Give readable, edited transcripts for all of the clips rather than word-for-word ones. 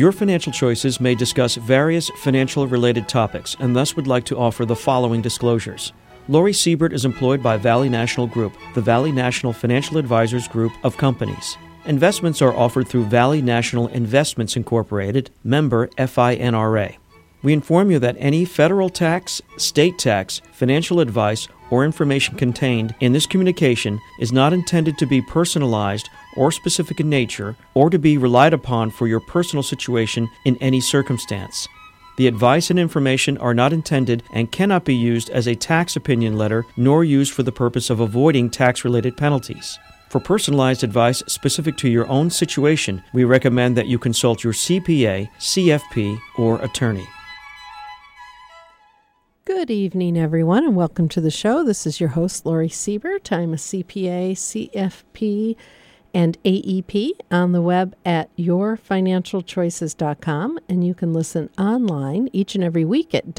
Your Financial Choices may discuss various financial-related topics and thus would like to offer the following disclosures. Lori Siebert is employed by Valley National Group, the Valley National Financial Advisors Group of companies. Investments are offered through Valley National Investments Incorporated, member FINRA. We inform you that any federal tax, state tax, financial advice, or information contained in this communication is not intended to be personalized or specific in nature or to be relied upon for your personal situation in any circumstance. The advice and information are not intended and cannot be used as a tax opinion letter nor used for the purpose of avoiding tax-related penalties. For personalized advice specific to your own situation, we recommend that you consult your CPA, CFP, or attorney. Good evening, everyone, and welcome to the show. This is your host, Lori Siebert. I'm a CPA, CFP, and AEP on the web at yourfinancialchoices.com, and you can listen online each and every week at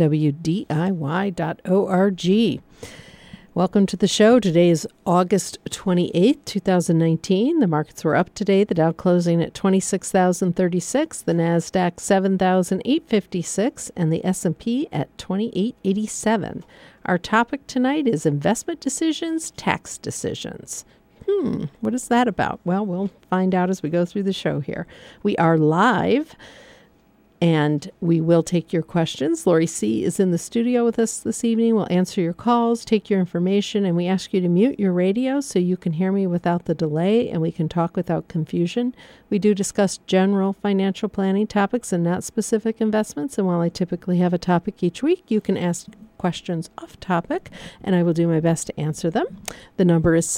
wdiy.org. Welcome to the show. Today is August 28th, 2019. The markets were up today. The Dow closing at 26,036, the NASDAQ 7,856, and the S&P at 2887. Our topic tonight is investment decisions, tax decisions. What is that about? Well, we'll find out as we go through the show here. We are live, and we will take your questions. Lori C. is in the studio with us this evening. We'll answer your calls, take your information, and we ask you to mute your radio so you can hear me without the delay and we can talk without confusion. We do discuss general financial planning topics and not specific investments. And while I typically have a topic each week, you can ask questions off topic, and I will do my best to answer them. The number is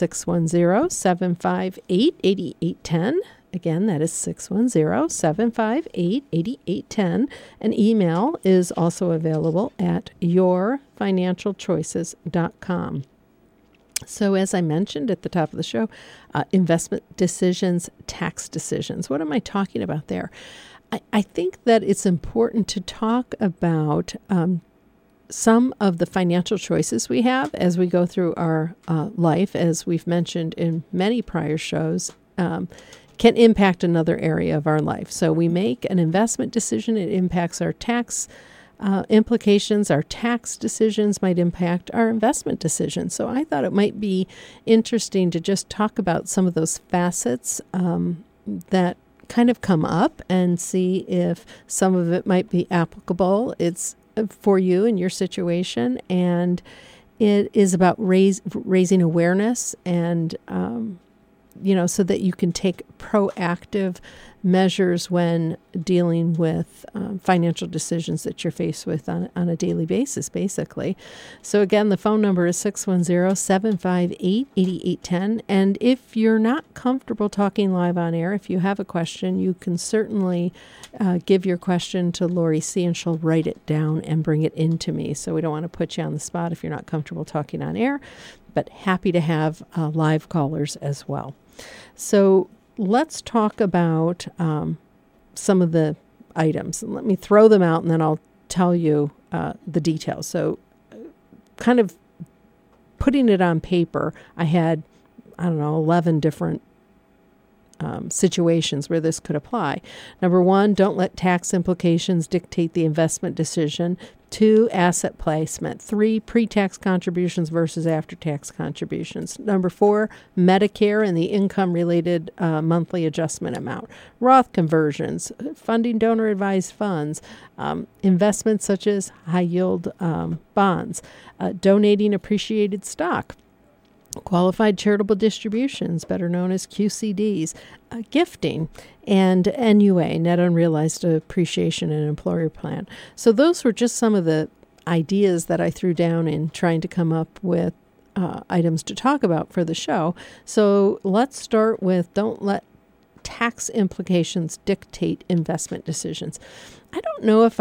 610-758-8810. Again, that is 610-758-8810. An email is also available at yourfinancialchoices.com. So as I mentioned at the top of the show, investment decisions, tax decisions. What am I talking about there? I think that it's important to talk about some of the financial choices we have as we go through our life, as we've mentioned in many prior shows, can impact another area of our life. So we make an investment decision, it impacts our tax implications. Our tax decisions might impact our investment decisions. So I thought it might be interesting to just talk about some of those facets that kind of come up and see if some of it might be applicable. It's for you and your situation, and it is about raising awareness and so that you can take proactive measures when dealing with financial decisions that you're faced with on a daily basis, basically. So again, the phone number is 610-758-8810. And if you're not comfortable talking live on air, if you have a question, you can certainly give your question to Lori C. and she'll write it down and bring it into me. So we don't want to put you on the spot if you're not comfortable talking on air, but happy to have live callers as well. So let's talk about some of the items. Let me throw them out and then I'll tell you the details. So kind of putting it on paper, I had, 11 different situations where this could apply. Number one, don't let tax implications dictate the investment decision. 2, asset placement. 3, pre-tax contributions versus after-tax contributions. Number 4, Medicare and the income-related monthly adjustment amount. Roth conversions, funding donor-advised funds, investments such as high-yield bonds, donating appreciated stock, qualified charitable distributions, better known as QCDs, gifting, and NUA, net unrealized appreciation and employer plan. So those were just some of the ideas that I threw down in trying to come up with items to talk about for the show. So let's start with don't let tax implications dictate investment decisions. I don't know if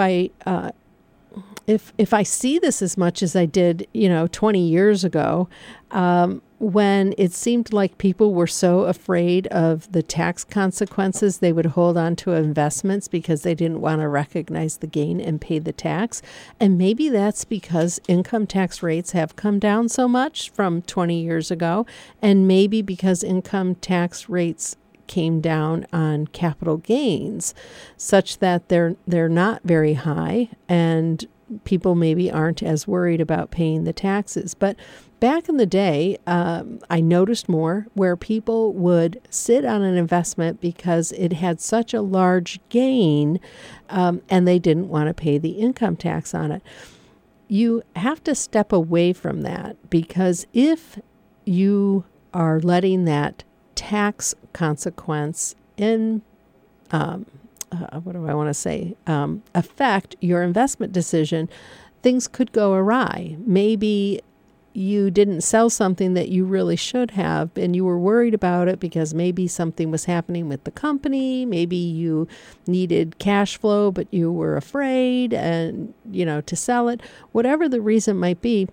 I see this as much as I did, 20 years ago, when it seemed like people were so afraid of the tax consequences, they would hold on to investments because they didn't want to recognize the gain and pay the tax. And maybe that's because income tax rates have come down so much from 20 years ago, and maybe because income tax rates came down on capital gains such that they're not very high and people maybe aren't as worried about paying the taxes. But back in the day, I noticed more where people would sit on an investment because it had such a large gain and they didn't want to pay the income tax on it. You have to step away from that, because if you are letting that tax consequence affect your investment decision, things could go awry. Maybe you didn't sell something that you really should have, and you were worried about it because maybe something was happening with the company. Maybe you needed cash flow, but you were afraid to sell it. Whatever the reason might be,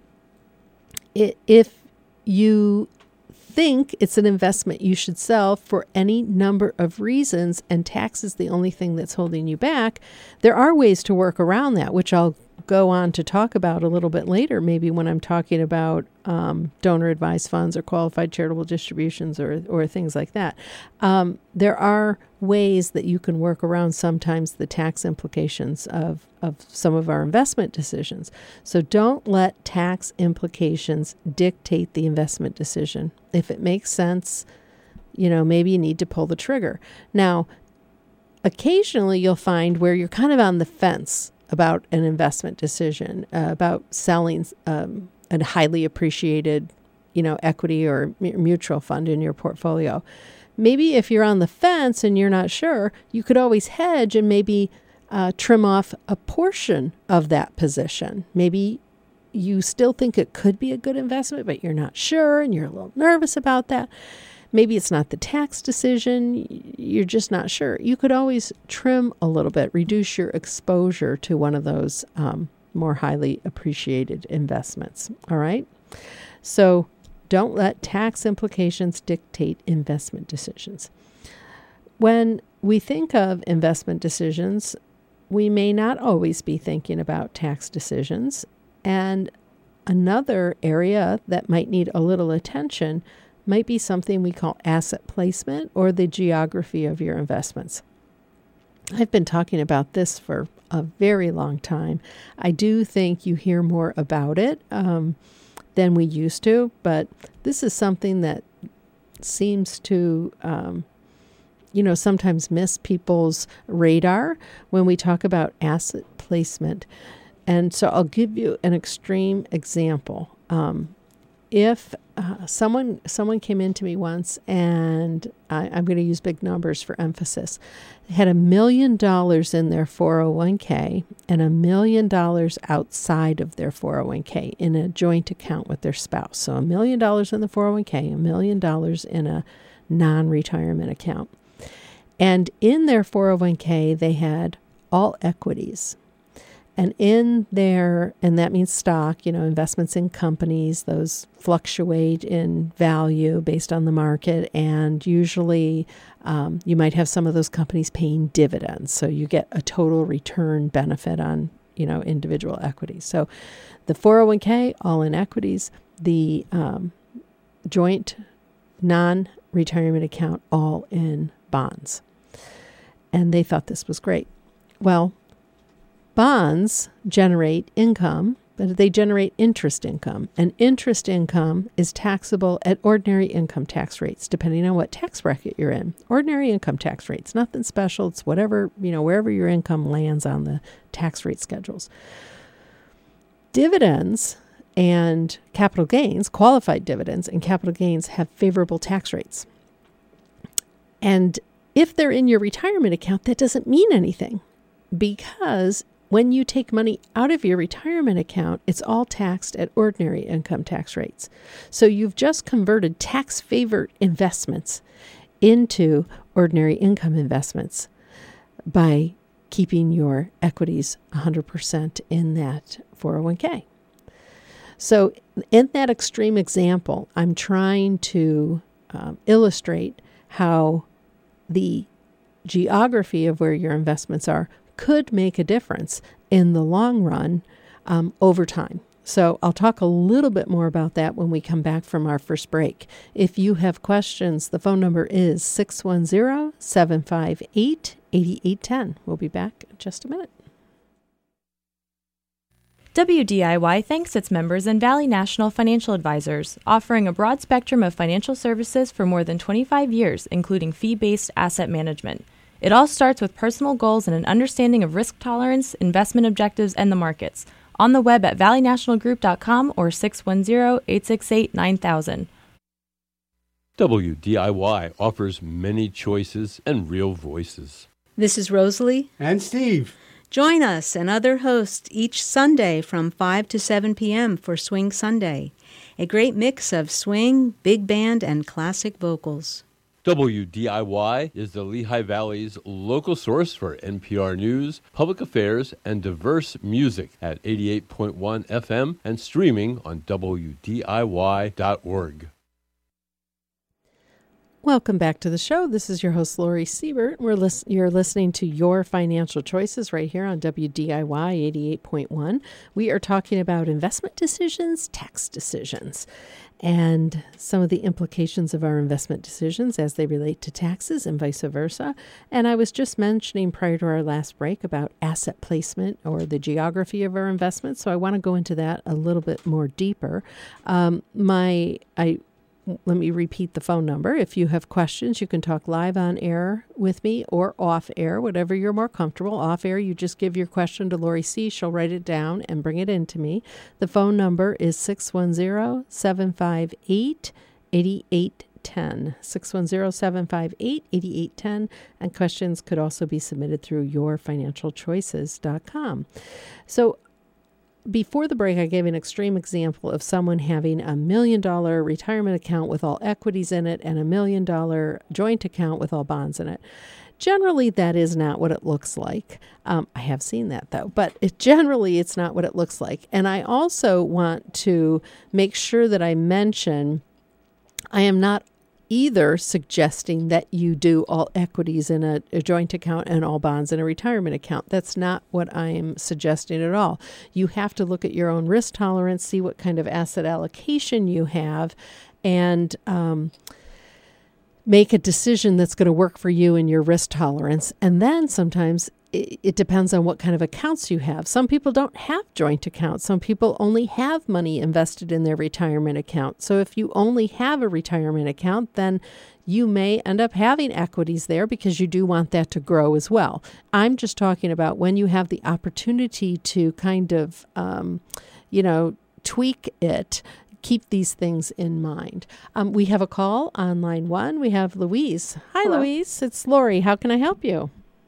if you think it's an investment you should sell for any number of reasons and tax is the only thing that's holding you back, there are ways to work around that, which I'll go on to talk about a little bit later, maybe when I'm talking about donor advised funds or qualified charitable distributions or things like that. There are ways that you can work around sometimes the tax implications of some of our investment decisions. So don't let tax implications dictate the investment decision. If it makes sense, maybe you need to pull the trigger. Now, occasionally you'll find where you're kind of on the fence about an investment decision, about selling a highly appreciated, equity or mutual fund in your portfolio. Maybe if you're on the fence and you're not sure, you could always hedge and maybe trim off a portion of that position. Maybe you still think it could be a good investment, but you're not sure and you're a little nervous about that. Maybe it's not the tax decision. You're just not sure. You could always trim a little bit, reduce your exposure to one of those more highly appreciated investments. All right. So don't let tax implications dictate investment decisions. When we think of investment decisions, we may not always be thinking about tax decisions. And another area that might need a little attention might be something we call asset placement or the geography of your investments. I've been talking about this for a very long time. I do think you hear more about it than we used to, but this is something that seems to sometimes miss people's radar when we talk about asset placement. And so I'll give you an extreme example. If someone came into me once, and I'm going to use big numbers for emphasis, they had $1 million in their 401k and $1 million outside of their 401k in a joint account with their spouse. So $1 million in the 401k, $1 million in a non-retirement account. And in their 401k, they had all equities. And in there, and that means stock, investments in companies, those fluctuate in value based on the market. And usually you might have some of those companies paying dividends. So you get a total return benefit on, individual equities. So the 401k, all in equities, the joint non-retirement account, all in bonds. And they thought this was great. Well, bonds generate income, but they generate interest income. And interest income is taxable at ordinary income tax rates, depending on what tax bracket you're in. Ordinary income tax rates, nothing special. It's whatever, wherever your income lands on the tax rate schedules. Dividends and capital gains, qualified dividends and capital gains have favorable tax rates. And if they're in your retirement account, that doesn't mean anything, because when you take money out of your retirement account, it's all taxed at ordinary income tax rates. So you've just converted tax-favored investments into ordinary income investments by keeping your equities 100% in that 401k. So in that extreme example, I'm trying to illustrate how the geography of where your investments are could make a difference in the long run over time. So I'll talk a little bit more about that when we come back from our first break. If you have questions, the phone number is 610-758-8810. We'll be back in just a minute. WDIY thanks its members and Valley National Financial Advisors, offering a broad spectrum of financial services for more than 25 years, including fee-based asset management. It all starts with personal goals and an understanding of risk tolerance, investment objectives, and the markets. On the web at valleynationalgroup.com or 610-868-9000. WDIY offers many choices and real voices. This is Rosalie and Steve. Join us and other hosts each Sunday from 5 to 7 p.m. for Swing Sunday, a great mix of swing, big band, and classic vocals. WDIY is the Lehigh Valley's local source for NPR News, public affairs, and diverse music at 88.1 FM and streaming on WDIY.org. Welcome back to the show. This is your host, Lori Siebert. You're listening to Your Financial Choices right here on WDIY 88.1. We are talking about investment decisions, tax decisions, and some of the implications of our investment decisions as they relate to taxes and vice versa. And I was just mentioning prior to our last break about asset placement or the geography of our investments. So I want to go into that a little bit more deeper. Let me repeat the phone number. If you have questions, you can talk live on air with me or off air, whatever you're more comfortable. Off air, you just give your question to Lori C. She'll write it down and bring it in to me. The phone number is 610-758-8810. 610-758-8810. And questions could also be submitted through yourfinancialchoices.com. So before the break, I gave an extreme example of someone having $1 million retirement account with all equities in it and $1 million joint account with all bonds in it. Generally, that is not what it looks like. I have seen that, though, but generally it's not what it looks like. And I also want to make sure that I mention I am not either suggesting that you do all equities in a joint account and all bonds in a retirement account. That's not what I am suggesting at all. You have to look at your own risk tolerance, see what kind of asset allocation you have, and make a decision that's going to work for you and your risk tolerance. And then sometimes it depends on what kind of accounts you have. Some people don't have joint accounts. Some people only have money invested in their retirement account. So if you only have a retirement account, then you may end up having equities there because you do want that to grow as well. I'm just talking about when you have the opportunity to kind of, tweak it. Keep these things in mind. We have a call on line 1. We have Louise. Hi, hello. Louise. It's Lori. How can I help you?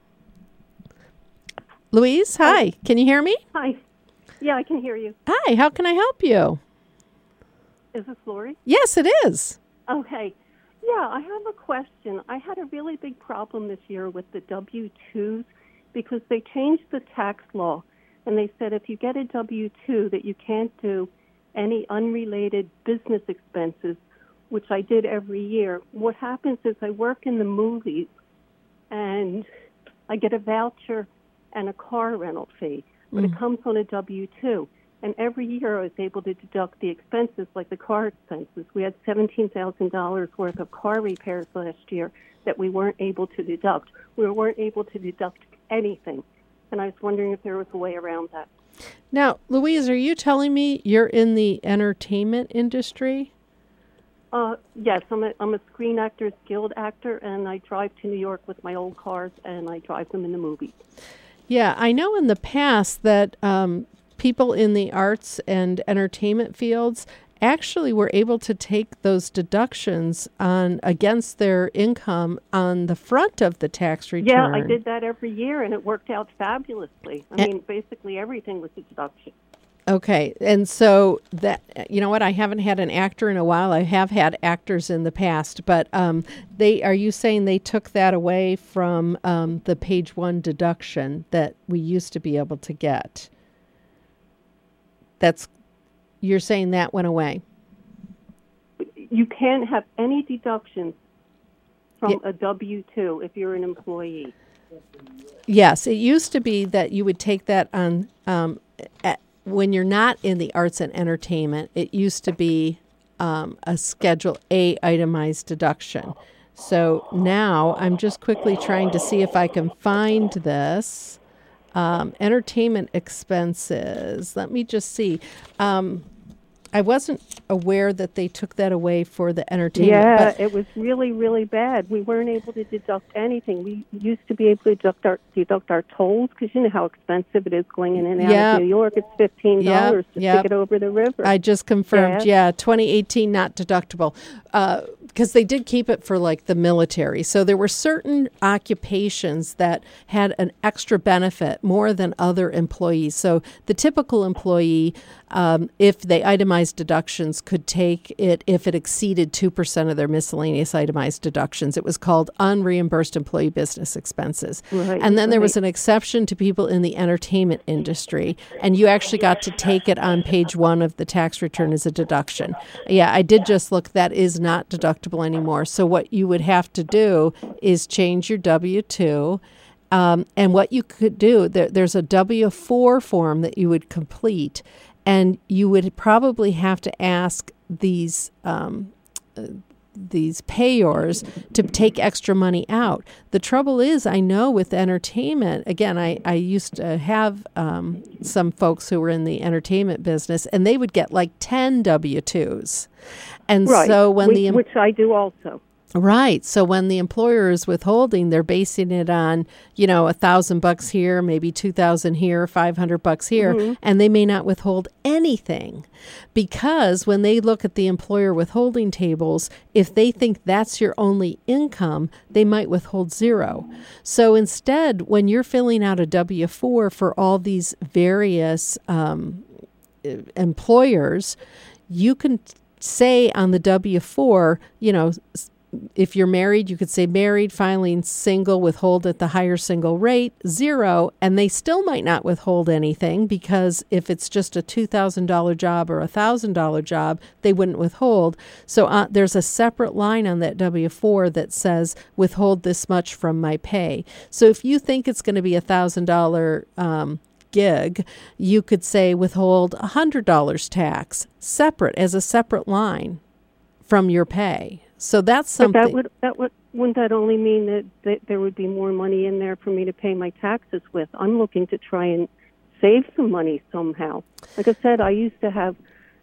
Louise, hi. Can you hear me? Hi. Yeah, I can hear you. Hi. How can I help you? Is this Lori? Yes, it is. Okay. Yeah, I have a question. I had a really big problem this year with the W-2s because they changed the tax law, and they said if you get a W-2 that you can't do any unrelated business expenses, which I did every year. What happens is I work in the movies, and I get a voucher and a car rental fee, but it comes on a W-2. And every year I was able to deduct the expenses, like the car expenses. We had $17,000 worth of car repairs last year that we weren't able to deduct. We weren't able to deduct anything. And I was wondering if there was a way around that. Now, Louise, are you telling me you're in the entertainment industry? Yes, I'm a Screen Actors Guild actor, and I drive to New York with my old cars, and I drive them in the movies. Yeah, I know in the past that people in the arts and entertainment fields actually were able to take those deductions against their income on the front of the tax return. Yeah, I did that every year, and it worked out fabulously. I mean, basically everything was a deduction. Okay, and so that, you know what, I haven't had an actor in a while. I have had actors in the past, but are you saying they took that away from the page 1 deduction that we used to be able to get? You're saying that went away? You can't have any deductions from a W-2 if you're an employee. Yes, it used to be that you would take that on when you're not in the arts and entertainment, it used to be a Schedule A itemized deduction. So now I'm just quickly trying to see if I can find this. Entertainment expenses. Let me just see. I wasn't aware that they took that away for the entertainment. Yeah, but it was really, really bad. We weren't able to deduct anything. We used to be able to deduct our tolls because you know how expensive it is going in and out of New York. It's $15 to stick it over the river. I just confirmed. Yeah, 2018 not deductible because they did keep it for like the military. So there were certain occupations that had an extra benefit more than other employees. So the typical employee, if they itemized deductions, could take it if it exceeded 2% of their miscellaneous itemized deductions. It was called unreimbursed employee business expenses. Right, and then there was an exception to people in the entertainment industry, and you actually got to take it on page 1 of the tax return as a deduction. Yeah, I did just look. That is not deductible anymore. So what you would have to do is change your W-2. And what you could do, there's a W-4 form that you would complete, and you would probably have to ask these payors to take extra money out. The trouble is, I know with entertainment, again, I used to have some folks who were in the entertainment business, and they would get like 10 W-2s. And so when which I do also. Right. So when the employer is withholding, they're basing it on, $1,000 here, maybe $2,000 here, $500 here, and they may not withhold anything because when they look at the employer withholding tables, if they think that's your only income, they might withhold 0. So instead, when you're filling out a W-4 for all these various employers, you can say on the W-4, if you're married, you could say married, filing single, withhold at the higher single rate, 0, and they still might not withhold anything because if it's just a $2,000 job or a $1,000 job, they wouldn't withhold. So there's a separate line on that W-4 that says withhold this much from my pay. So if you think it's going to be a $1,000 gig, you could say withhold $100 tax separate as a separate line from your pay. So that's something. But wouldn't that only mean that there would be more money in there for me to pay my taxes with? I'm looking to try and save some money somehow. Like I said, I used to have,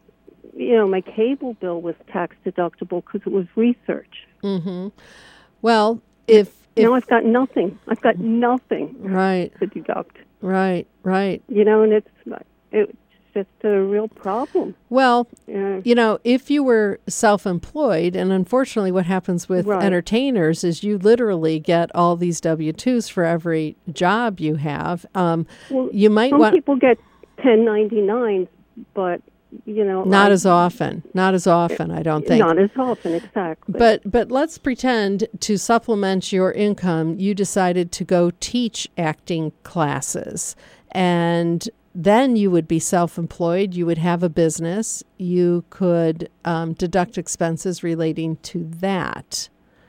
my cable bill was tax deductible because it was research. Mm-hmm. Well, if now I've got nothing. I've got nothing to deduct. Right. And it's just a real problem. Well, if you were self-employed, and unfortunately what happens with entertainers is you literally get all these W-2s for every job you have. You might some people get 1099s, but not as often, I don't think. Not as often, exactly. But let's pretend to supplement your income, you decided to go teach acting classes, and then you would be self-employed. You would have a business. You could deduct expenses relating to that.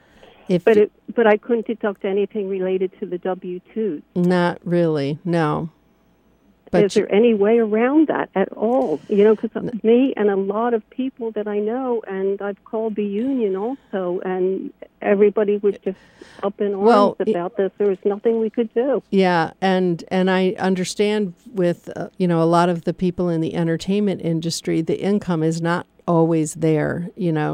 But I couldn't deduct anything related to the W-2s. Not really, no. But is there any way around that at all? Because me and a lot of people that I know, and I've called the union also, and everybody was just up in arms about this. There was nothing we could do. Yeah, and I understand with a lot of the people in the entertainment industry, the income is not always there,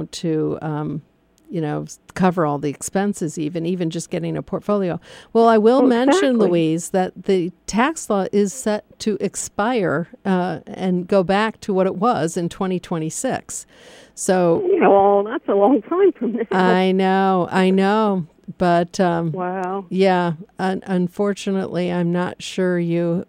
to cover all the expenses, even just getting a portfolio. Well, I will mention, Louise, that the tax law is set to expire and go back to what it was in 2026. So, that's a long time from now. I know. But, wow. Yeah, unfortunately, I'm not sure you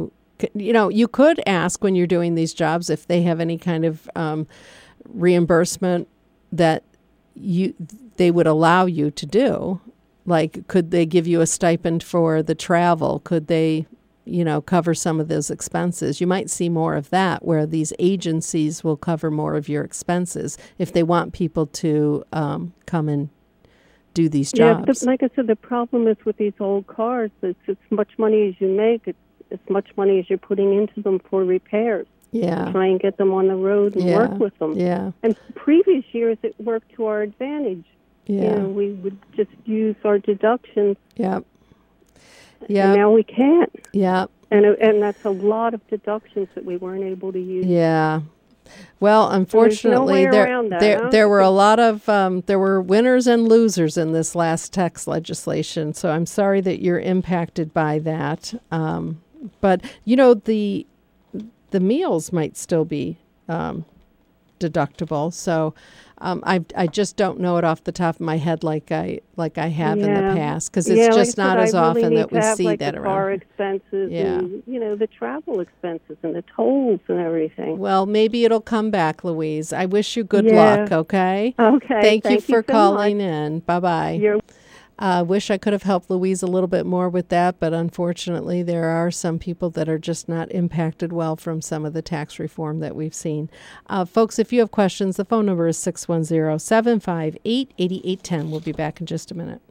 could ask when you're doing these jobs if they have any kind of reimbursement that they would allow you to do. Like, could they give you a stipend for the travel? Could they, cover some of those expenses? You might see more of that, where these agencies will cover more of your expenses if they want people to come and do these jobs. Yeah, like I said, the problem is with these old cars, it's as much money as you make, as much money as you're putting into them for repairs. Yeah. Try and get them on the road and work with them. Yeah. And previous years, it worked to our advantage. Yeah. We would just use our deductions. Yep. Yeah. And now we can't. Yeah. And that's a lot of deductions that we weren't able to use. Yeah. Well, unfortunately, there were a lot of there were winners and losers in this last tax legislation. So I'm sorry that you're impacted by that. But the meals might still be deductible. So I just don't know it off the top of my head like I have in the past, because it's just not as often that we see that around. Car expenses and the travel expenses and the tolls and everything. Well, maybe it'll come back, Louise. I wish you good luck, okay? Okay. Thank you for so calling much. in. Bye-bye. Wish I could have helped Louise a little bit more with that, but unfortunately there are some people that are just not impacted well from some of the tax reform that we've seen. Folks, if you have questions, the phone number is 610-758-8810. We'll be back in just a minute.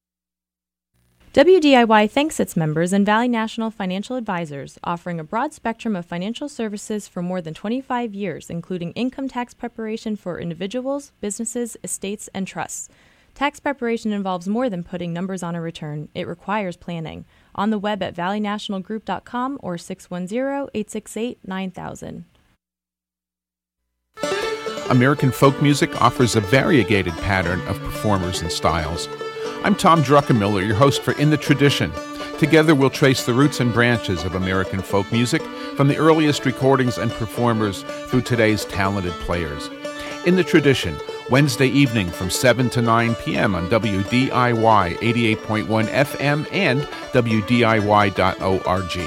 WDIY thanks its members and Valley National Financial Advisors, offering a broad spectrum of financial services for more than 25 years, including income tax preparation for individuals, businesses, estates, and trusts. Tax preparation involves more than putting numbers on a return. It requires planning. On the web at valleynationalgroup.com or 610-868-9000. American folk music offers a variegated pattern of performers and styles. I'm Tom Druckenmiller, your host for In the Tradition. Together we'll trace the roots and branches of American folk music from the earliest recordings and performers through today's talented players. In the Tradition, Wednesday evening from 7 to 9 p.m. on WDIY 88.1 FM and WDIY.org.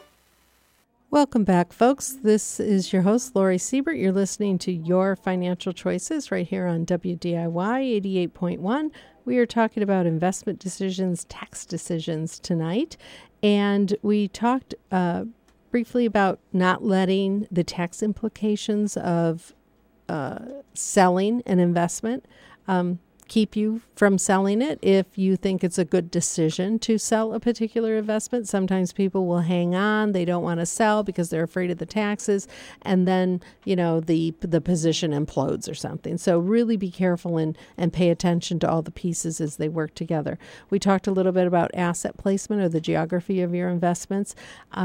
Welcome back, folks. This is your host, Lori Siebert. You're listening to Your Financial Choices right here on WDIY 88.1. We are talking about investment decisions, tax decisions tonight. And we talked briefly about not letting the tax implications of selling an investment keep you from selling it if you think it's a good decision to sell a particular investment. Sometimes people will hang on. They don't want to sell because they're afraid of the taxes. And then, the position implodes or something. So really be careful and pay attention to all the pieces as they work together. We talked a little bit about asset placement or the geography of your investments.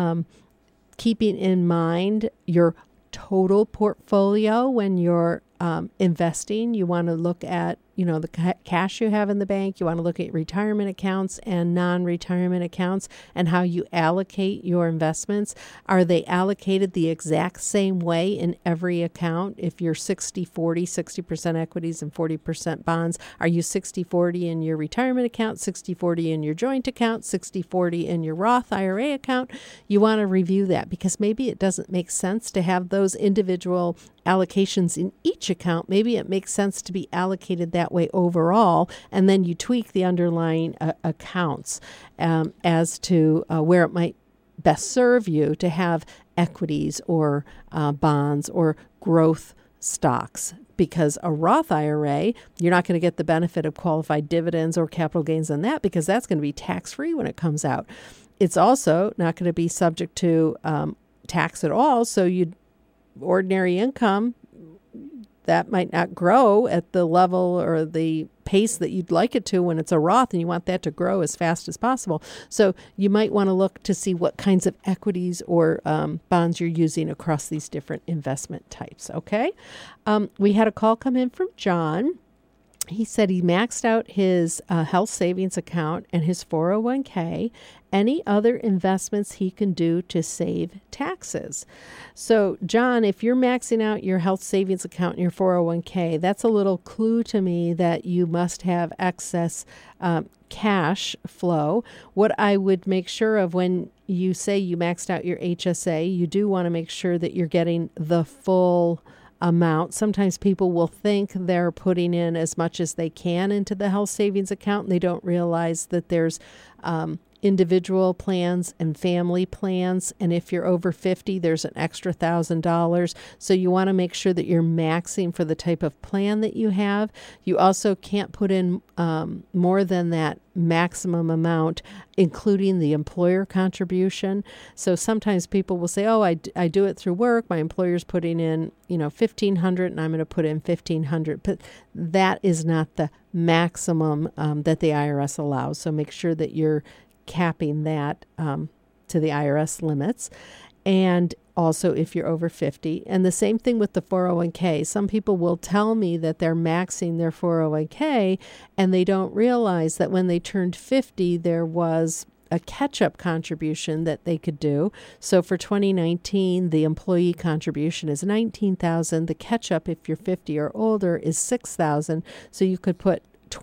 Keeping in mind your total portfolio when you're investing. You want to look at, the cash you have in the bank. You want to look at retirement accounts and non-retirement accounts and how you allocate your investments. Are they allocated the exact same way in every account? If you're 60-40, 60% equities and 40% bonds, are you 60-40 in your retirement account, 60-40 in your joint account, 60-40 in your Roth IRA account? You want to review that because maybe it doesn't make sense to have those individual allocations in each account. Maybe it makes sense to be allocated that way overall, and then you tweak the underlying accounts as to where it might best serve you to have equities or bonds or growth stocks. Because a Roth IRA, you're not going to get the benefit of qualified dividends or capital gains on that because that's going to be tax-free when it comes out. It's also not going to be subject to tax at all, so ordinary income, that might not grow at the level or the pace that you'd like it to when it's a Roth, and you want that to grow as fast as possible. So you might want to look to see what kinds of equities or bonds you're using across these different investment types, okay? We had a call come in from John. He said he maxed out his health savings account and his 401k. Any other investments he can do to save taxes? So, John, if you're maxing out your health savings account and your 401k, that's a little clue to me that you must have excess cash flow. What I would make sure of when you say you maxed out your HSA, you do want to make sure that you're getting the full amount. Sometimes people will think they're putting in as much as they can into the health savings account, and they don't realize that there's individual plans and family plans. And if you're over 50, there's an extra $1,000. So you want to make sure that you're maxing for the type of plan that you have. You also can't put in more than that maximum amount, including the employer contribution. So sometimes people will say, oh, I do it through work. My employer's putting in, $1,500 and I'm going to put in $1,500. But that is not the maximum that the IRS allows. So make sure that you're capping that to the IRS limits. And also if you're over 50. And the same thing with the 401k. Some people will tell me that they're maxing their 401k and they don't realize that when they turned 50, there was a catch-up contribution that they could do. So for 2019, the employee contribution is $19,000. The catch-up, if you're 50 or older, is $6,000. So you could put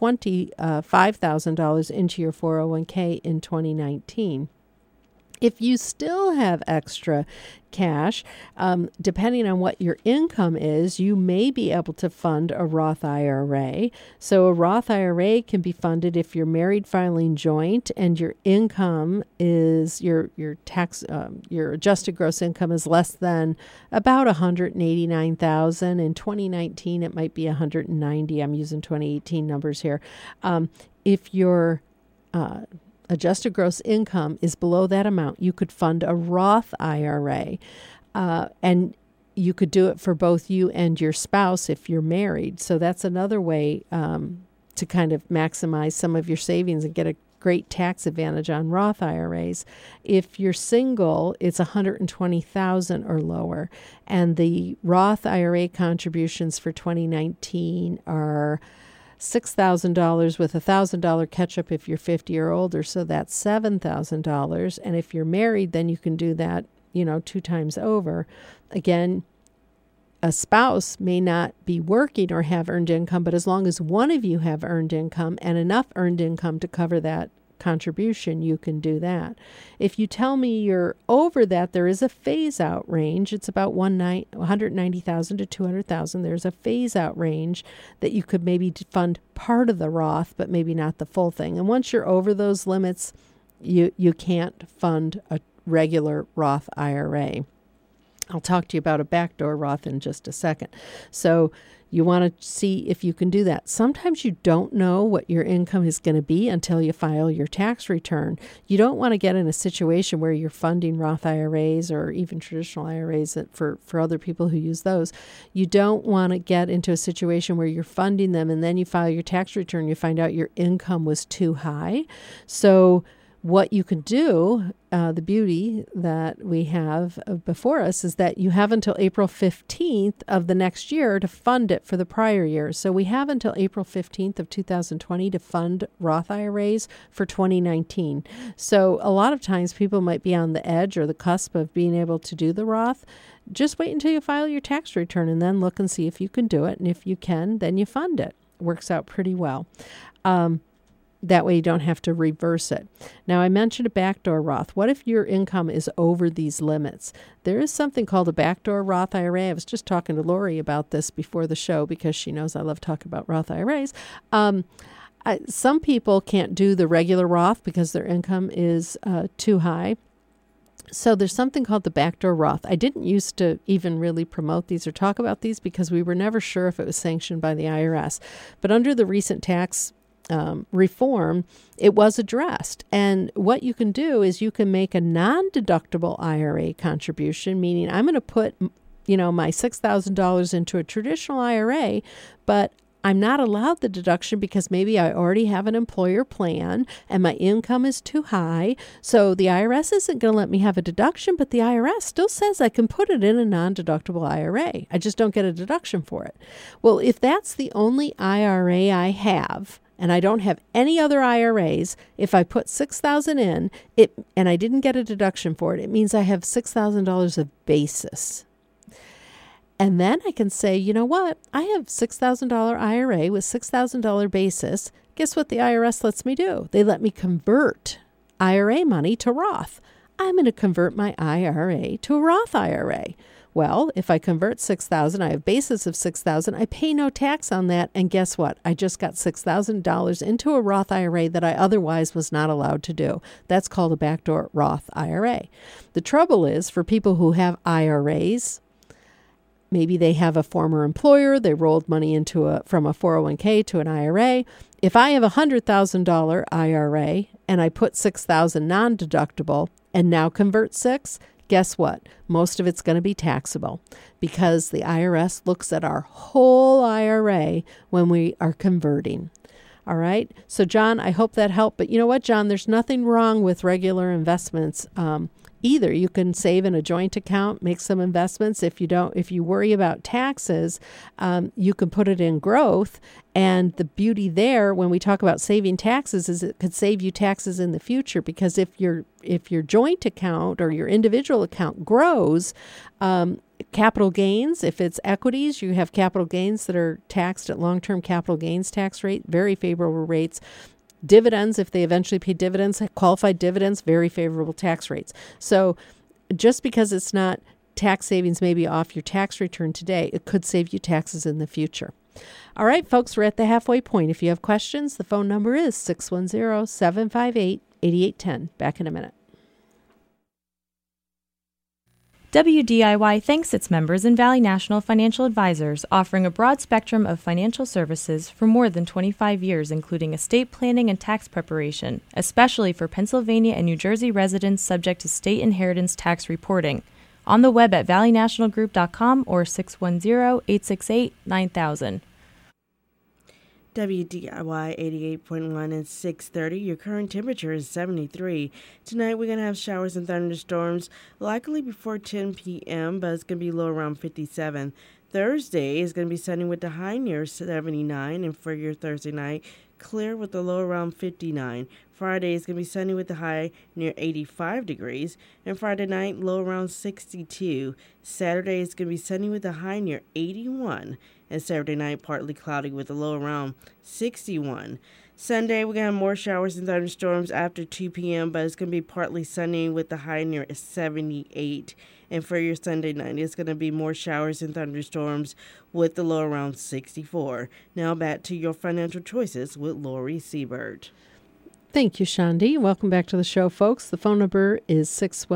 $5,000 into your 401k in 2019. If you still have extra cash, depending on what your income is, you may be able to fund a Roth IRA. So a Roth IRA can be funded if you're married filing joint and your income is your adjusted gross income is less than about $189,000. In 2019, it might be $190,000. I'm using 2018 numbers here. If your adjusted gross income is below that amount, you could fund a Roth IRA. And you could do it for both you and your spouse if you're married. So that's another way to kind of maximize some of your savings and get a great tax advantage on Roth IRAs. If you're single, it's $120,000 or lower. And the Roth IRA contributions for 2019 are $6,000 with $1,000 catch-up if you're 50 or older, so that's $7,000. And if you're married, then you can do that, 2 times over. Again, a spouse may not be working or have earned income, but as long as one of you have earned income and enough earned income to cover that contribution, you can do that. If you tell me you're over that, there is a phase-out range. It's about $190,000 to $200,000. There's a phase-out range that you could maybe fund part of the Roth, but maybe not the full thing. And once you're over those limits, you can't fund a regular Roth IRA. I'll talk to you about a backdoor Roth in just a second. So you want to see if you can do that. Sometimes you don't know what your income is going to be until you file your tax return. You don't want to get in a situation where you're funding Roth IRAs or even traditional IRAs for other people who use those. You don't want to get into a situation where you're funding them and then you file your tax return, you find out your income was too high. So what you can do, the beauty that we have before us is that you have until April 15th of the next year to fund it for the prior year. So we have until April 15th of 2020 to fund Roth IRAs for 2019. So a lot of times people might be on the edge or the cusp of being able to do the Roth. Just wait until you file your tax return and then look and see if you can do it. And if you can, then you fund it. Works out pretty well. That way you don't have to reverse it. Now, I mentioned a backdoor Roth. What if your income is over these limits? There is something called a backdoor Roth IRA. I was just talking to Lori about this before the show because she knows I love talking about Roth IRAs. Some people can't do the regular Roth because their income is too high. So there's something called the backdoor Roth. I didn't used to even really promote these or talk about these because we were never sure if it was sanctioned by the IRS. But under the recent tax reform, it was addressed. And what you can do is you can make a non-deductible IRA contribution, meaning I'm going to put, my $6,000 into a traditional IRA, but I'm not allowed the deduction because maybe I already have an employer plan and my income is too high. So the IRS isn't going to let me have a deduction, but the IRS still says I can put it in a non-deductible IRA. I just don't get a deduction for it. Well, if that's the only IRA I have, and I don't have any other IRAs, if I put $6,000 in and I didn't get a deduction for it, it means I have $6,000 of basis. And then I can say, you know what? I have $6,000 IRA with $6,000 basis. Guess what the IRS lets me do? They let me convert IRA money to Roth. I'm going to convert my IRA to a Roth IRA. Well, if I convert $6,000, I have basis of $6,000, I pay no tax on that. And guess what? I just got $6,000 into a Roth IRA that I otherwise was not allowed to do. That's called a backdoor Roth IRA. The trouble is for people who have IRAs, maybe they have a former employer, they rolled money from a 401k to an IRA. If I have a $100,000 IRA and I put $6,000 non-deductible and now convert $6,000, guess what? Most of it's going to be taxable because the IRS looks at our whole IRA when we are converting. All right. So, John, I hope that helped. But you know what, John? There's nothing wrong with regular investments either. You can save in a joint account, make some investments. If you worry about taxes, you can put it in growth. And the beauty there, when we talk about saving taxes, is it could save you taxes in the future, because if your joint account or your individual account grows, capital gains, if it's equities, you have capital gains that are taxed at long-term capital gains tax rate, very favorable rates. Dividends, if they eventually pay dividends, qualified dividends, very favorable tax rates. So just because it's not tax savings maybe off your tax return today, it could save you taxes in the future. All right, folks, we're at the halfway point. If you have questions, the phone number is 610-758-8810. Back in a minute. WDIY thanks its members and Valley National Financial Advisors, offering a broad spectrum of financial services for more than 25 years, including estate planning and tax preparation, especially for Pennsylvania and New Jersey residents subject to state inheritance tax reporting. On the web at valleynationalgroup.com or 610-868-9000. WDIY 88.1 and 6:30. Your current temperature is 73. Tonight we're going to have showers and thunderstorms, likely before 10 p.m., but it's going to be low around 57. Thursday is going to be sunny with the high near 79, and for your Thursday night, clear with the low around 59. Friday is going to be sunny with the high near 85 degrees, and Friday night, low around 62. Saturday is going to be sunny with the high near 81, and Saturday night, partly cloudy with a low around 61. Sunday, we're going to have more showers and thunderstorms after 2 p.m., but it's going to be partly sunny with the high near 78. And for your Sunday night, it's going to be more showers and thunderstorms with the low around 64. Now back to your financial choices with Lori Siebert. Thank you, Shandi. Welcome back to the show, folks. The phone number is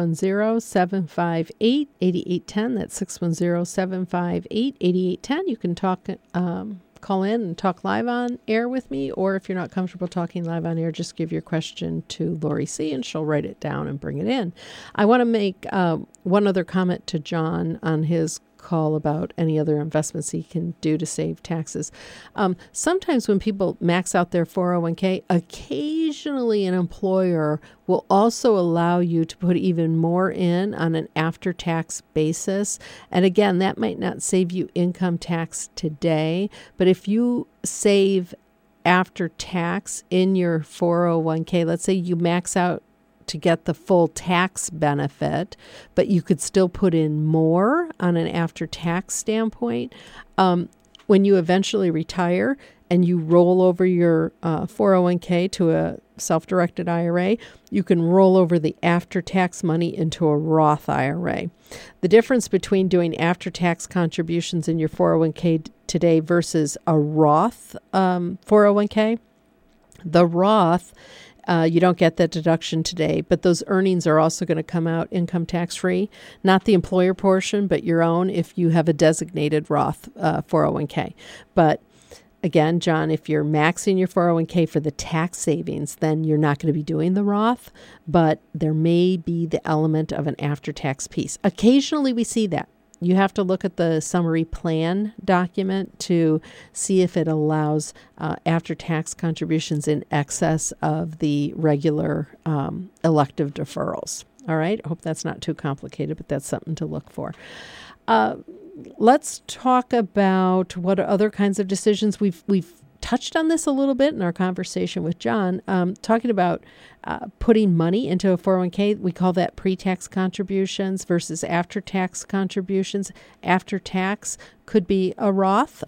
610-758-8810. That's 610-758-8810. You can call in and talk live on air with me, or if you're not comfortable talking live on air, just give your question to Lori C. and she'll write it down and bring it in. I want to make one other comment to John on his call about any other investments he can do to save taxes. Sometimes when people max out their 401k, occasionally an employer will also allow you to put even more in on an after-tax basis. And again, that might not save you income tax today, but if you save after tax in your 401k, let's say you max out to get the full tax benefit, but you could still put in more on an after-tax standpoint. When you eventually retire and you roll over your 401k to a self-directed IRA, you can roll over the after-tax money into a Roth IRA. The difference between doing after-tax contributions in your 401k today versus a Roth 401k, the Roth, you don't get that deduction today, but those earnings are also going to come out income tax free, not the employer portion, but your own if you have a designated Roth 401k. But again, John, if you're maxing your 401k for the tax savings, then you're not going to be doing the Roth, but there may be the element of an after-tax piece. Occasionally we see that. You have to look at the summary plan document to see if it allows after-tax contributions in excess of the regular elective deferrals. All right? I hope that's not too complicated, but that's something to look for. Let's talk about what other kinds of decisions. We've touched on this a little bit in our conversation with John, talking about putting money into a 401k. We call that pre-tax contributions versus after-tax contributions. After-tax could be a Roth,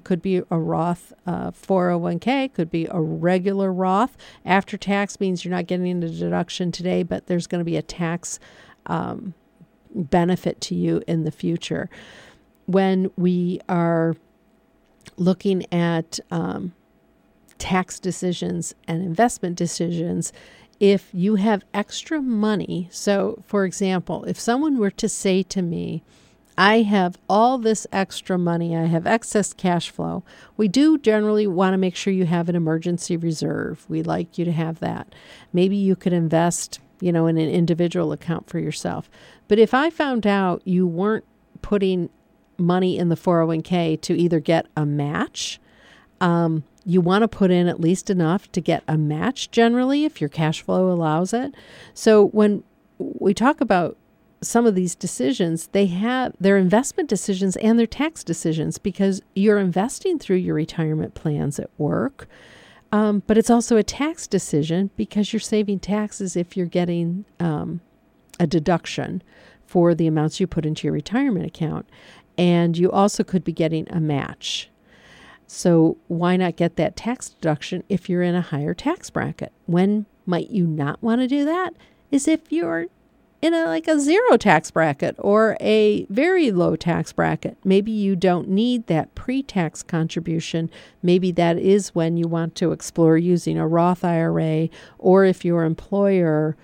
401k, could be a regular Roth. After-tax means you're not getting the deduction today, but there's going to be a tax benefit to you in the future. When we are looking at tax decisions and investment decisions, if you have extra money, so for example, if someone were to say to me, I have all this extra money, I have excess cash flow, we do generally want to make sure you have an emergency reserve. We'd like you to have that. Maybe you could invest, in an individual account for yourself. But if I found out you weren't putting money in the 401k to either get a match, you want to put in at least enough to get a match generally if your cash flow allows it. So when we talk about some of these decisions, they have their investment decisions and their tax decisions because you're investing through your retirement plans at work. But it's also a tax decision because you're saving taxes if you're getting a deduction for the amounts you put into your retirement account. And you also could be getting a match. So why not get that tax deduction if you're in a higher tax bracket? When might you not want to do that? Is if you're in a zero tax bracket or a very low tax bracket. Maybe you don't need that pre-tax contribution. Maybe that is when you want to explore using a Roth IRA, or if your employer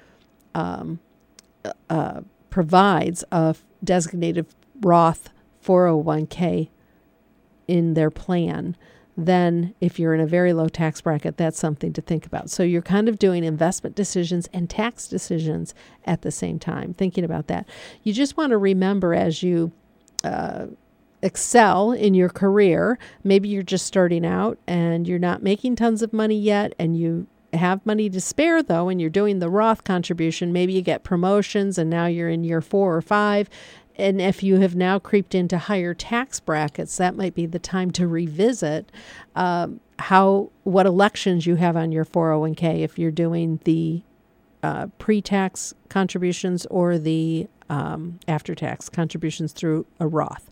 provides a designated Roth 401k in their plan, then if you're in a very low tax bracket, that's something to think about. So you're kind of doing investment decisions and tax decisions at the same time, thinking about that. You just want to remember as you excel in your career, maybe you're just starting out and you're not making tons of money yet, and you have money to spare though, and you're doing the Roth contribution. Maybe you get promotions and now you're in year 4 or 5. And if you have now creeped into higher tax brackets, that might be the time to revisit what elections you have on your 401k, if you're doing the pre-tax contributions or the after-tax contributions through a Roth.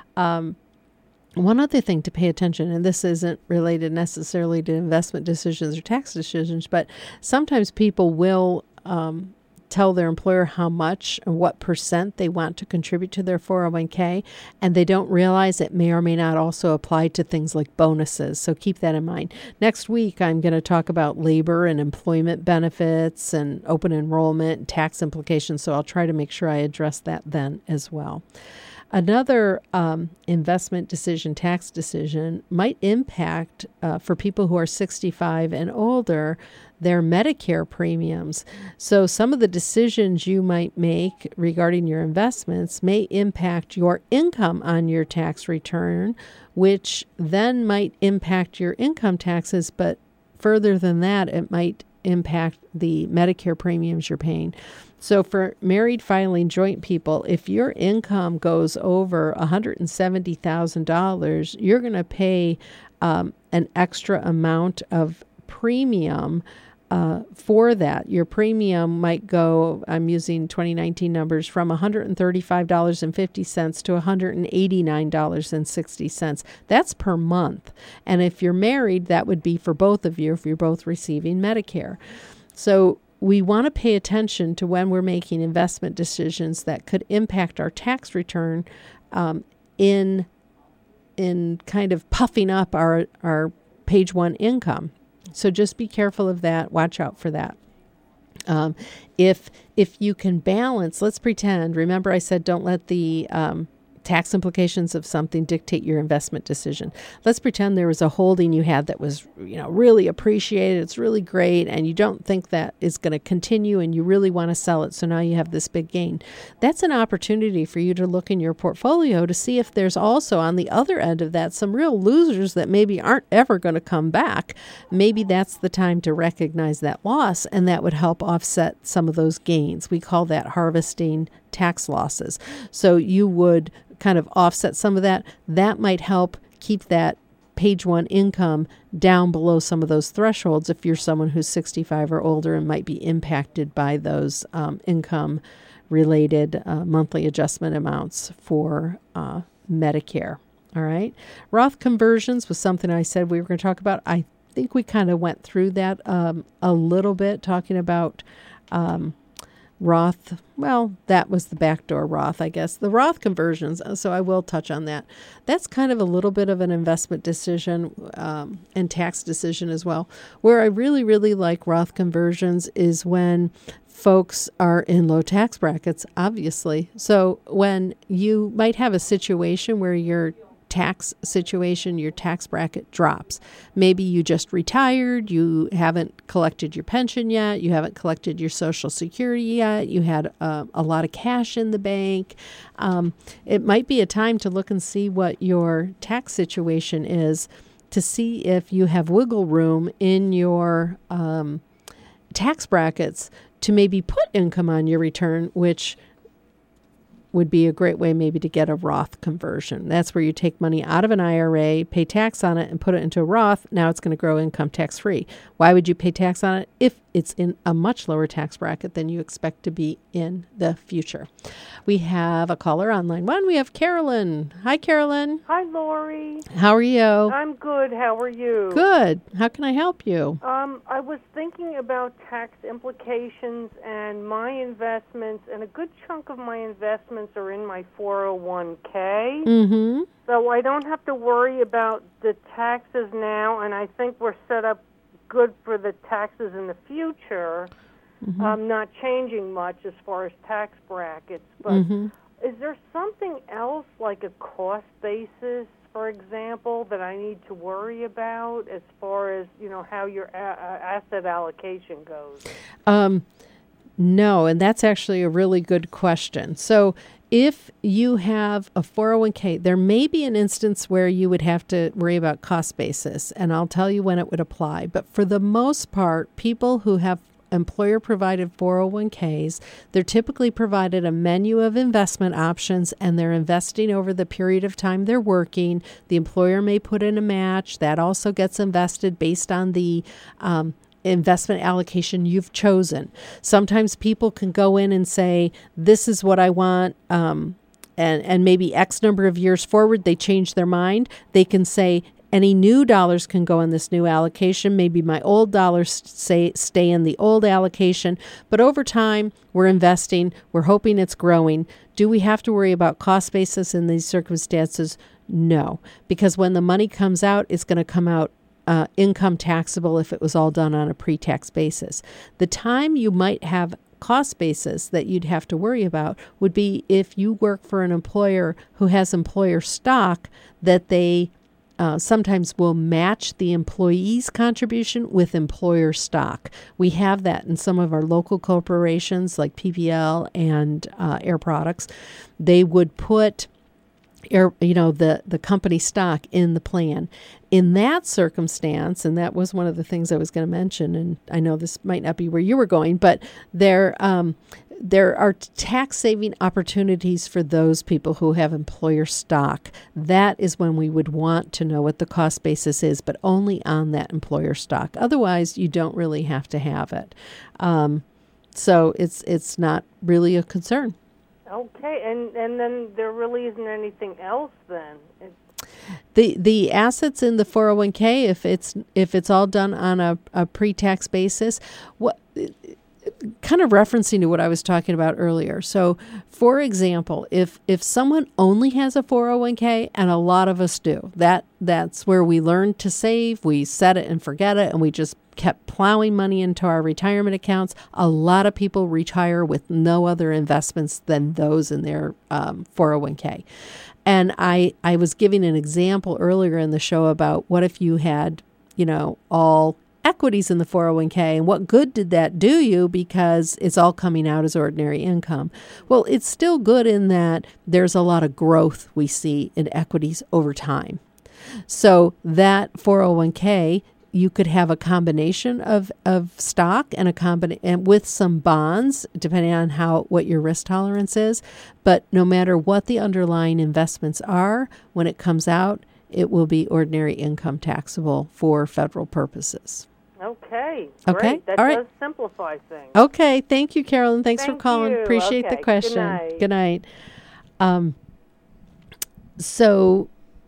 One other thing to pay attention, and this isn't related necessarily to investment decisions or tax decisions, but sometimes people will tell their employer how much and what percent they want to contribute to their 401k, and they don't realize it may or may not also apply to things like bonuses. So keep that in mind. Next week, I'm going to talk about labor and employment benefits and open enrollment and tax implications, so I'll try to make sure I address that then as well. Another investment decision, tax decision, might impact, for people who are 65 and older, their Medicare premiums. So some of the decisions you might make regarding your investments may impact your income on your tax return, which then might impact your income taxes, but further than that, it might impact the Medicare premiums you're paying. So for married filing joint people, if your income goes over $170,000, you're going to pay an extra amount of premium for that. Your premium might go, I'm using 2019 numbers, from $135.50 to $189.60. That's per month. And if you're married, that would be for both of you if you're both receiving Medicare. So we want to pay attention to when we're making investment decisions that could impact our tax return in kind of puffing up our page one income. So just be careful of that. Watch out for that. If you can balance, let's pretend, remember I said don't let the tax implications of something dictate your investment decision. Let's pretend there was a holding you had that was, really appreciated. It's really great, and you don't think that is going to continue, and you really want to sell it. So now you have this big gain. That's an opportunity for you to look in your portfolio to see if there's also on the other end of that some real losers that maybe aren't ever going to come back. Maybe that's the time to recognize that loss, and that would help offset some of those gains. We call that harvesting tax losses. So you would kind of offset some of that. That might help keep that page one income down below some of those thresholds if you're someone who's 65 or older and might be impacted by those income-related monthly adjustment amounts for Medicare. All right. Roth conversions was something I said we were going to talk about. I think we kind of went through that a little bit, talking about Roth, well, that was the backdoor Roth, I guess. The Roth conversions, so I will touch on that. That's kind of a little bit of an investment decision and tax decision as well. Where I really, really like Roth conversions is when folks are in low tax brackets, obviously. So when you might have a situation where your tax situation, your tax bracket drops. Maybe you just retired, you haven't collected your pension yet, you haven't collected your Social Security yet, you had a lot of cash in the bank. It might be a time to look and see what your tax situation is to see if you have wiggle room in your tax brackets to maybe put income on your return, which would be a great way maybe to get a Roth conversion. That's where you take money out of an IRA, pay tax on it, and put it into a Roth. Now it's going to grow income tax-free. Why would you pay tax on it if it's in a much lower tax bracket than you expect to be in the future? We have a caller on line one. We have Carolyn. Hi, Carolyn. Hi, Lori. How are you? I'm good. How are you? Good. How can I help you? I was thinking about tax implications and my investments, and a good chunk of my investments are in my 401k. Mm-hmm. So I don't have to worry about the taxes now, and I think we're set up good for the taxes in the future. Mm-hmm. Not changing much as far as tax brackets, but is there something else like a cost basis, for example, that I need to worry about as far as, how your asset allocation goes? No, and that's actually a really good question. So if you have a 401k, there may be an instance where you would have to worry about cost basis, and I'll tell you when it would apply. But for the most part, people who have employer-provided 401ks, they're typically provided a menu of investment options, and they're investing over the period of time they're working. The employer may put in a match. That also gets invested based on the investment allocation you've chosen. Sometimes people can go in and say, this is what I want, and maybe X number of years forward, they change their mind. They can say, any new dollars can go in this new allocation. Maybe my old dollars stay in the old allocation. But over time, we're investing. We're hoping it's growing. Do we have to worry about cost basis in these circumstances? No, because when the money comes out, it's going to come out income taxable if it was all done on a pre-tax basis. The time you might have cost basis that you'd have to worry about would be if you work for an employer who has employer stock that they sometimes will match the employee's contribution with employer stock. We have that in some of our local corporations like PPL and Air Products. They would put the company stock in the plan. In that circumstance, and that was one of the things I was going to mention, and I know this might not be where you were going, but there are tax saving opportunities for those people who have employer stock. That is when we would want to know what the cost basis is, but only on that employer stock. Otherwise, you don't really have to have it. So it's not really a concern. Okay, and then there really isn't anything else then. The assets in the 401k, if it's all done on a pre-tax basis, kind of referencing to what I was talking about earlier. So, for example, if someone only has a 401k, and a lot of us do, that's where we learned to save, we set it and forget it, and we just kept plowing money into our retirement accounts. A lot of people retire with no other investments than those in their 401k. And I was giving an example earlier in the show about what if you had, all equities in the 401k, and what good did that do you because it's all coming out as ordinary income? Well, it's still good in that there's a lot of growth we see in equities over time. So that 401k, you could have a combination of stock and with some bonds, depending on what your risk tolerance is. But no matter what the underlying investments are, when it comes out, it will be ordinary income taxable for federal purposes. Okay. Okay. Great. That All right. does simplify things. Okay. Thank you, Carolyn. Thanks for Thank calling. you. Appreciate Okay. the question. Good night. So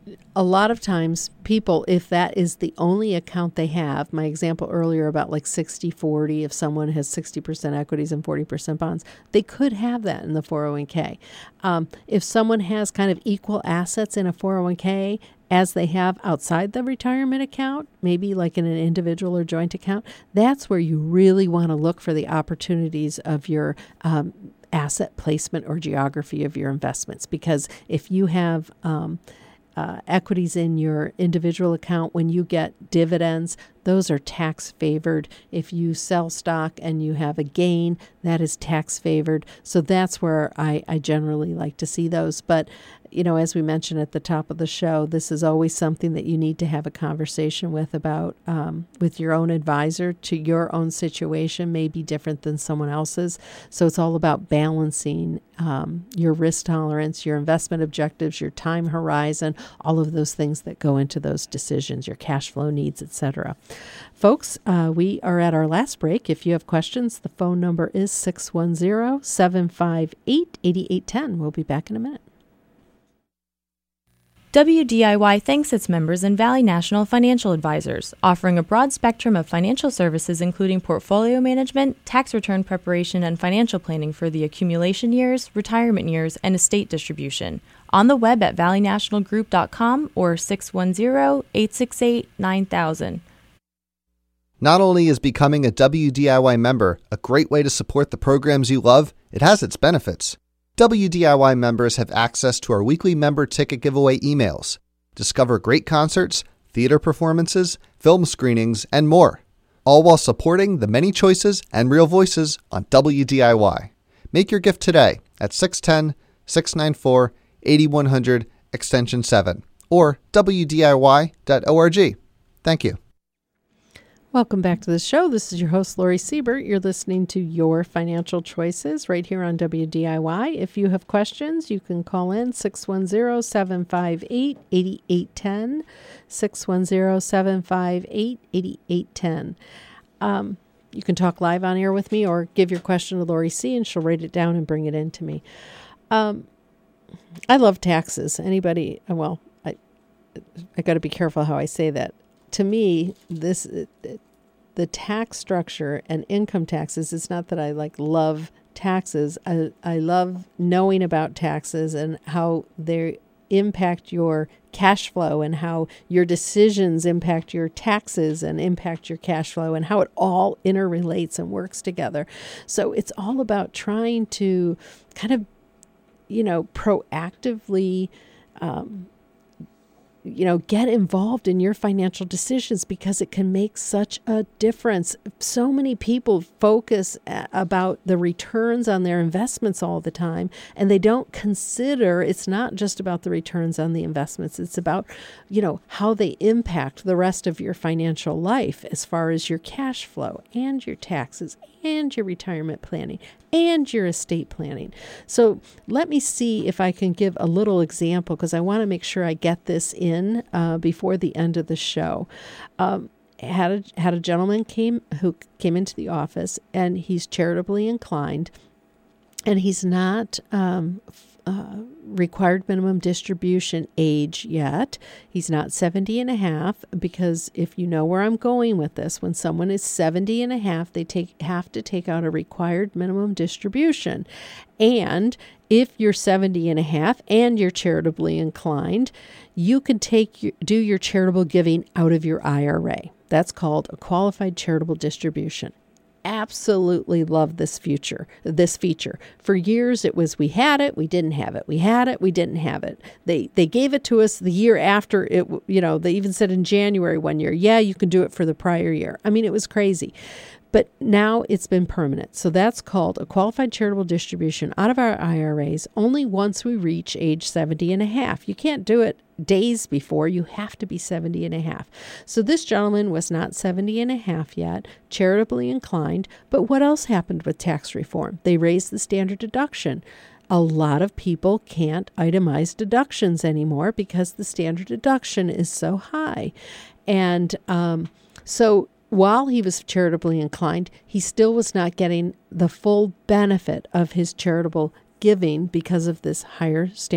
a lot of times people, if that is the only account they have, my example earlier about like 60-40, if someone has 60% equities and 40% bonds, they could have that in the 401k. If someone has kind of equal assets in a 401k as they have outside the retirement account, maybe like in an individual or joint account, that's where you really want to look for the opportunities of your asset placement or geography of your investments. Because if you have equities in your individual account, when you get dividends, those are tax favored. If you sell stock and you have a gain, that is tax favored. So that's where I generally like to see those. But, as we mentioned at the top of the show, this is always something that you need to have a conversation with about with your own advisor. To your own situation may be different than someone else's. So it's all about balancing your risk tolerance, your investment objectives, your time horizon, all of those things that go into those decisions, your cash flow needs, etc. Folks, we are at our last break. If you have questions, the phone number is 610-758-8810. We'll be back in a minute. WDIY thanks its members and Valley National Financial Advisors, offering a broad spectrum of financial services including portfolio management, tax return preparation, and financial planning for the accumulation years, retirement years, and estate distribution. On the web at valleynationalgroup.com or 610-868-9000. Not only is becoming a WDIY member a great way to support the programs you love, it has its benefits. WDIY members have access to our weekly member ticket giveaway emails. Discover great concerts, theater performances, film screenings, and more, all while supporting the many choices and real voices on WDIY. Make your gift today at 610-694-8100 extension 7 or WDIY.org. Thank you. Welcome back to the show. This is your host, Lori Siebert. You're listening to Your Financial Choices right here on WDIY. If you have questions, you can call in 610-758-8810, 610-758-8810. You can talk live on air with me or give your question to Lori C. and she'll write it down and bring it in to me. I love taxes. Anybody, I got to be careful how I say that. To me, the tax structure and income taxes, it's not that I love taxes. I love knowing about taxes and how they impact your cash flow and how your decisions impact your taxes and impact your cash flow and how it all interrelates and works together. So it's all about trying to kind of, proactively get involved in your financial decisions because it can make such a difference. So many people focus about the returns on their investments all the time, and they don't consider it's not just about the returns on the investments. It's about, how they impact the rest of your financial life as far as your cash flow and your taxes and your retirement planning and your estate planning. So let me see if I can give a little example because I want to make sure I get this in before the end of the show. Had a gentleman who came into the office, and he's charitably inclined, and he's not required minimum distribution age yet. He's not 70 and a half, because if you know where I'm going with this, when someone is 70 and a half, they have to take out a required minimum distribution. And if you're 70 and a half and you're charitably inclined, you can do your charitable giving out of your IRA. That's called a qualified charitable distribution. Absolutely love this feature. For years it was we had it, we didn't have it. We had it, we didn't have it. They gave it to us the year after it, they even said in January one year, yeah, you can do it for the prior year. I mean, it was crazy. But now it's been permanent. So that's called a qualified charitable distribution out of our IRAs only once we reach age 70 and a half. You can't do it days before. You have to be 70 and a half. So this gentleman was not 70 and a half yet, charitably inclined. But what else happened with tax reform? They raised the standard deduction. A lot of people can't itemize deductions anymore because the standard deduction is so high. And so while he was charitably inclined, he still was not getting the full benefit of his charitable giving because of this higher standard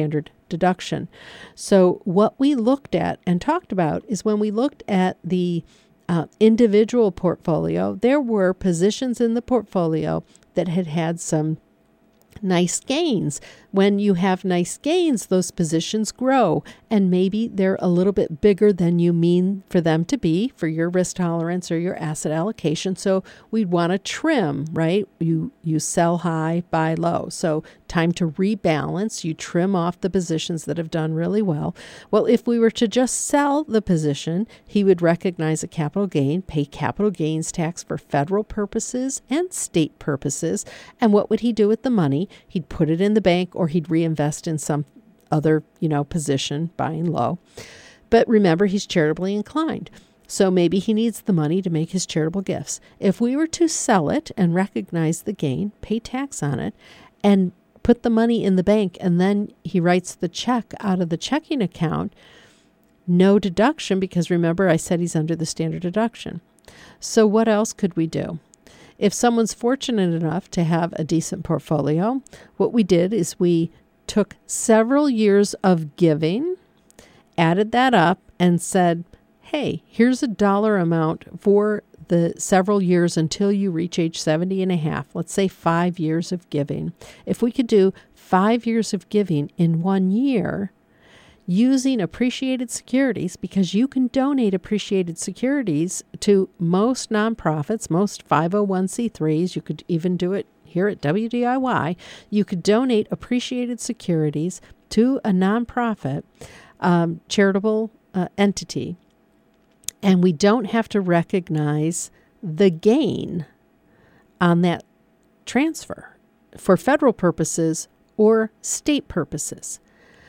deduction. So what we looked at and talked about is when we looked at the individual portfolio, there were positions in the portfolio that had some nice gains. When you have nice gains, those positions grow, and maybe they're a little bit bigger than you mean for them to be for your risk tolerance or your asset allocation. So we'd want to trim, right? You sell high, buy low. So time to rebalance. You trim off the positions that have done really well. Well, if we were to just sell the position, he would recognize a capital gain, pay capital gains tax for federal purposes and state purposes. And what would he do with the money? He'd put it in the bank, or he'd reinvest in some other, position, buying low. But remember, he's charitably inclined. So maybe he needs the money to make his charitable gifts. If we were to sell it and recognize the gain, pay tax on it, and put the money in the bank, and then he writes the check out of the checking account, no deduction, because remember, I said he's under the standard deduction. So what else could we do? If someone's fortunate enough to have a decent portfolio, what we did is we took several years of giving, added that up, and said, hey, here's a dollar amount for the several years until you reach age 70 and a half. Let's say 5 years of giving. If we could do 5 years of giving in 1 year, using appreciated securities, because you can donate appreciated securities to most nonprofits, most 501c3s. You could even do it here at WDIY. You could donate appreciated securities to a nonprofit charitable entity, and we don't have to recognize the gain on that transfer for federal purposes or state purposes.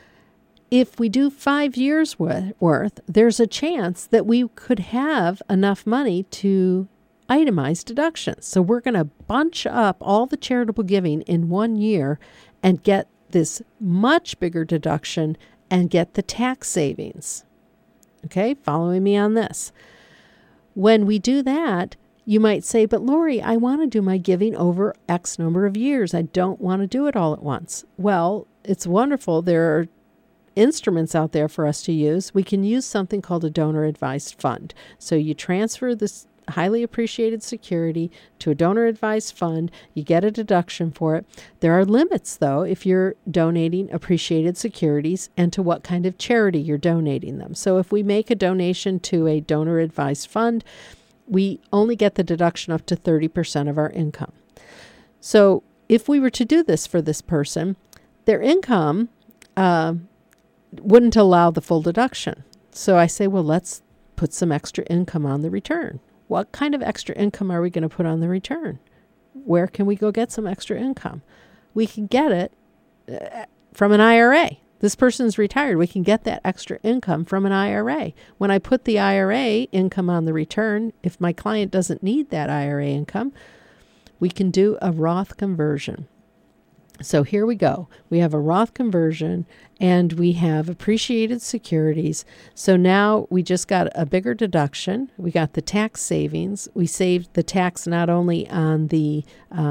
If we do 5 years worth, there's a chance that we could have enough money to itemize deductions. So we're going to bunch up all the charitable giving in 1 year and get this much bigger deduction and get the tax savings. Okay, following me on this. When we do that, you might say, but Lori, I want to do my giving over X number of years. I don't want to do it all at once. Well, it's wonderful. There are instruments out there for us to use. We can use something called a donor advised fund. So you transfer this highly appreciated security to a donor advised fund. You get a deduction for it. There are limits, though, if you're donating appreciated securities and to what kind of charity you're donating them. So if we make a donation to a donor advised fund, we only get the deduction up to 30% of our income. So if we were to do this for this person, their income wouldn't allow the full deduction. So I say, well, let's put some extra income on the return. What kind of extra income are we going to put on the return? Where can we go get some extra income? We can get it from an IRA. This person's retired. We can get that extra income from an IRA. When I put the IRA income on the return, if my client doesn't need that IRA income, we can do a Roth conversion. So here we go. We have a Roth conversion and we have appreciated securities. So now we just got a bigger deduction. We got the tax savings. We saved the tax not only on the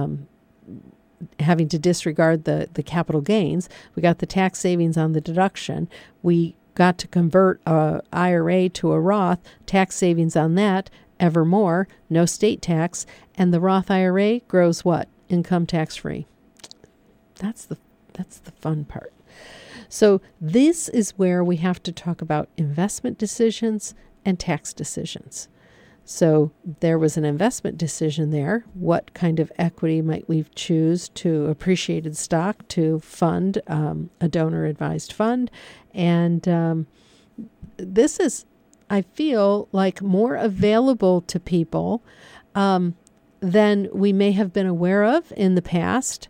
having to disregard the capital gains. We got the tax savings on the deduction. We got to convert a IRA to a Roth, tax savings on that, ever more, no state tax, and the Roth IRA grows what? Income tax free. That's the fun part. So this is where we have to talk about investment decisions and tax decisions. So there was an investment decision there. What kind of equity might we choose to appreciated stock to fund a donor advised fund? And this is, I feel like, more available to people than we may have been aware of in the past.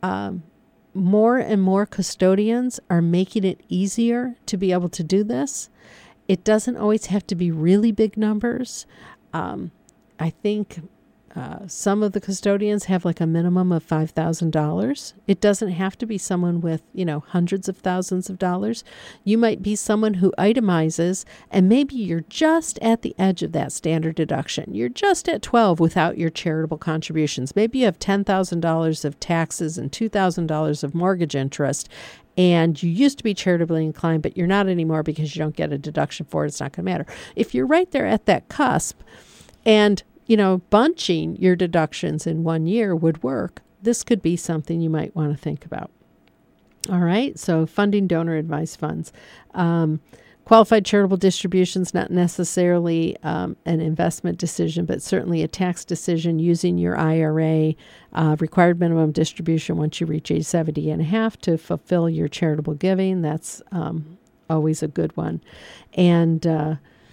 More and more custodians are making it easier to be able to do this. It doesn't always have to be really big numbers. I think Some of the custodians have like a minimum of $5,000. It doesn't have to be someone with, hundreds of thousands of dollars. You might be someone who itemizes, and maybe you're just at the edge of that standard deduction. You're just at 12 without your charitable contributions. Maybe you have $10,000 of taxes and $2,000 of mortgage interest, and you used to be charitably inclined, but you're not anymore because you don't get a deduction for it. It's not going to matter. If you're right there at that cusp, and bunching your deductions in 1 year would work, this could be something you might want to think about. All right, so funding donor advised funds. Qualified charitable distributions, not necessarily an investment decision, but certainly a tax decision using your IRA, required minimum distribution once you reach age 70 and a half to fulfill your charitable giving. That's always a good one. And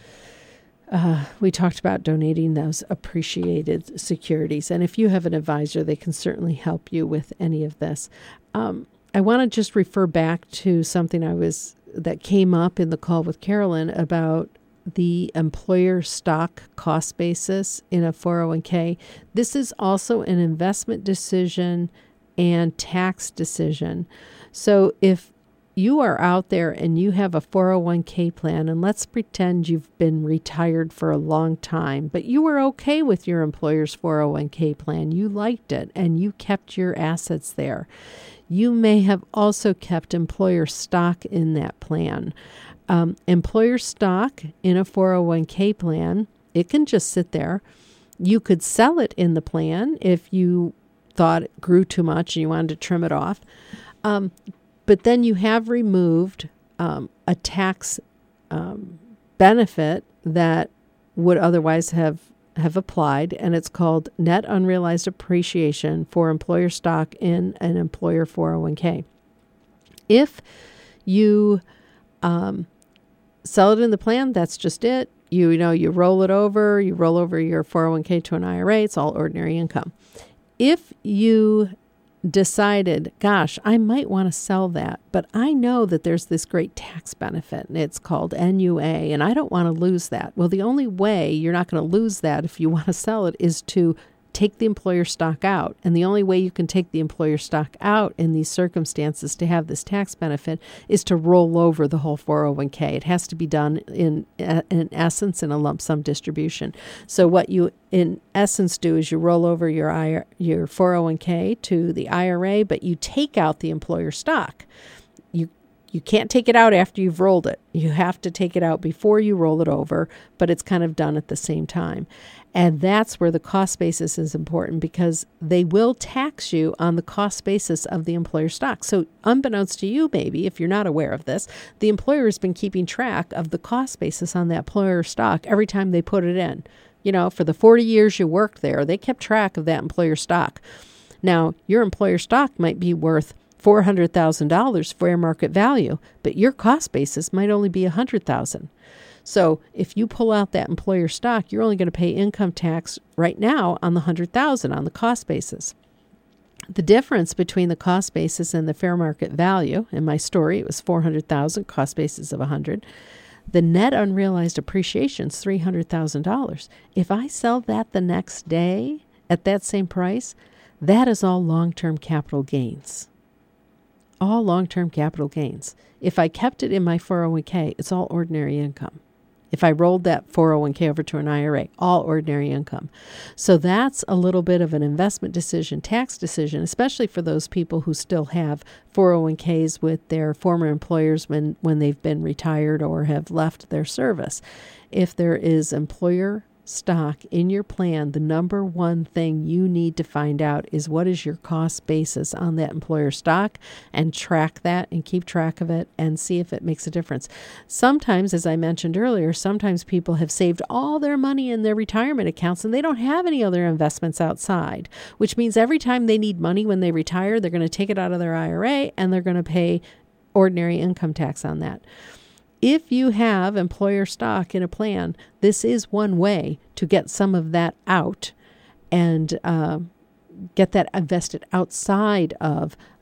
we talked about donating those appreciated securities. And if you have an advisor, they can certainly help you with any of this. I want to just refer back to something that came up in the call with Carolyn about the employer stock cost basis in a 401k. This is also an investment decision and tax decision. So if you are out there and you have a 401k plan, and let's pretend you've been retired for a long time, but you were okay with your employer's 401k plan. You liked it and you kept your assets there. You may have also kept employer stock in that plan. Employer stock in a 401k plan, it can just sit there. You could sell it in the plan if you thought it grew too much and you wanted to trim it off. But then you have removed a tax benefit that would otherwise have applied, and it's called net unrealized appreciation for employer stock in an employer 401k. If you sell it in the plan, that's just it. You roll it over, you roll over your 401k to an IRA, it's all ordinary income. If you decided, gosh, I might want to sell that, but I know that there's this great tax benefit and it's called NUA and I don't want to lose that. Well, the only way you're not going to lose that if you want to sell it is to take the employer stock out. And the only way you can take the employer stock out in these circumstances to have this tax benefit is to roll over the whole 401k. It has to be done in essence in a lump sum distribution. So what you in essence do is you roll over your 401k to the IRA, but you take out the employer stock. You can't take it out after you've rolled it. You have to take it out before you roll it over, but it's kind of done at the same time. And that's where the cost basis is important because they will tax you on the cost basis of the employer stock. So unbeknownst to you, maybe, if you're not aware of this, the employer has been keeping track of the cost basis on that employer stock every time they put it in. For the 40 years you worked there, they kept track of that employer stock. Now, your employer stock might be worth $400,000 fair market value, but your cost basis might only be $100,000. So if you pull out that employer stock, you're only going to pay income tax right now on the $100,000 on the cost basis. The difference between the cost basis and the fair market value, in my story, it was $400,000, cost basis of $100,000. The net unrealized appreciation is $300,000. If I sell that the next day at that same price, that is all long-term capital gains. All long-term capital gains. If I kept it in my 401k, it's all ordinary income. If I rolled that 401k over to an IRA, all ordinary income. So that's a little bit of an investment decision, tax decision, especially for those people who still have 401ks with their former employers when they've been retired or have left their service. If there is employer stock in your plan, the number one thing you need to find out is what is your cost basis on that employer stock, and track that and keep track of it and see if it makes a difference. Sometimes, as I mentioned earlier, sometimes people have saved all their money in their retirement accounts and they don't have any other investments outside, which means every time they need money when they retire, they're going to take it out of their IRA and they're going to pay ordinary income tax on that. If you have employer stock in a plan, this is one way to get some of that out and get that invested outside of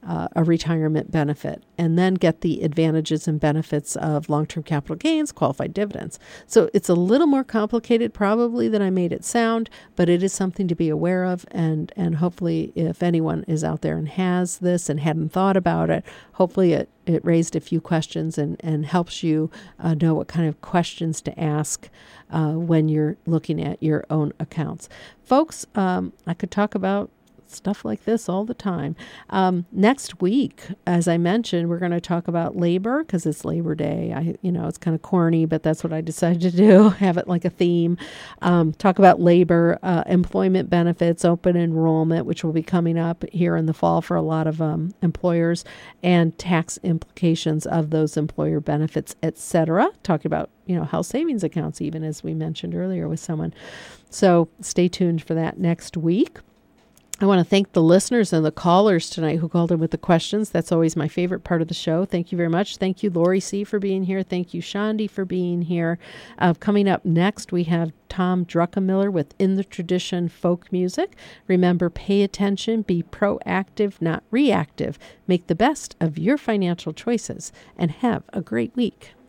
a retirement benefit, and then get the advantages and benefits of long-term capital gains, qualified dividends. So it's a little more complicated probably than I made it sound, but it is something to be aware of, and hopefully if anyone is out there and has this and hadn't thought about it, hopefully it raised a few questions and helps you know what kind of questions to ask when you're looking at your own accounts. Folks, I could talk about stuff like this all the time. Next week, as I mentioned, we're going to talk about labor because it's Labor Day. It's kind of corny, but that's what I decided to do. Have it like a theme. Talk about labor, employment benefits, open enrollment, which will be coming up here in the fall for a lot of employers, and tax implications of those employer benefits, etc. Talking about health savings accounts, even as we mentioned earlier with someone. So stay tuned for that next week. I want to thank the listeners and the callers tonight who called in with the questions. That's always my favorite part of the show. Thank you very much. Thank you, Lori C., for being here. Thank you, Shandi, for being here. Coming up next, we have Tom Druckenmiller with In the Tradition Folk Music. Remember, pay attention, be proactive, not reactive. Make the best of your financial choices, and have a great week.